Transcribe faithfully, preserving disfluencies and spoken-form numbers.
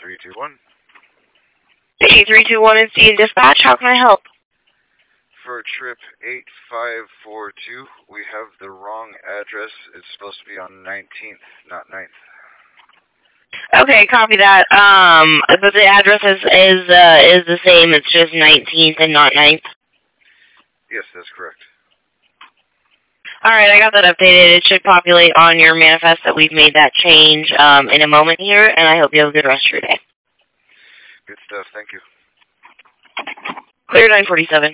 three two one. Hey, three two one is Dean Dispatch. How can I help? For trip eight five four two, we have the wrong address. It's supposed to be on nineteenth, not ninth. Okay, copy that. Um, but the address is is uh, is the same. It's just nineteenth and not ninth. Yes, that's correct. All right, I got that updated. It should populate on your manifest that we've made that change um, in a moment here, and I hope you have a good rest of your day. Good stuff. Thank you. Clear nine forty-seven.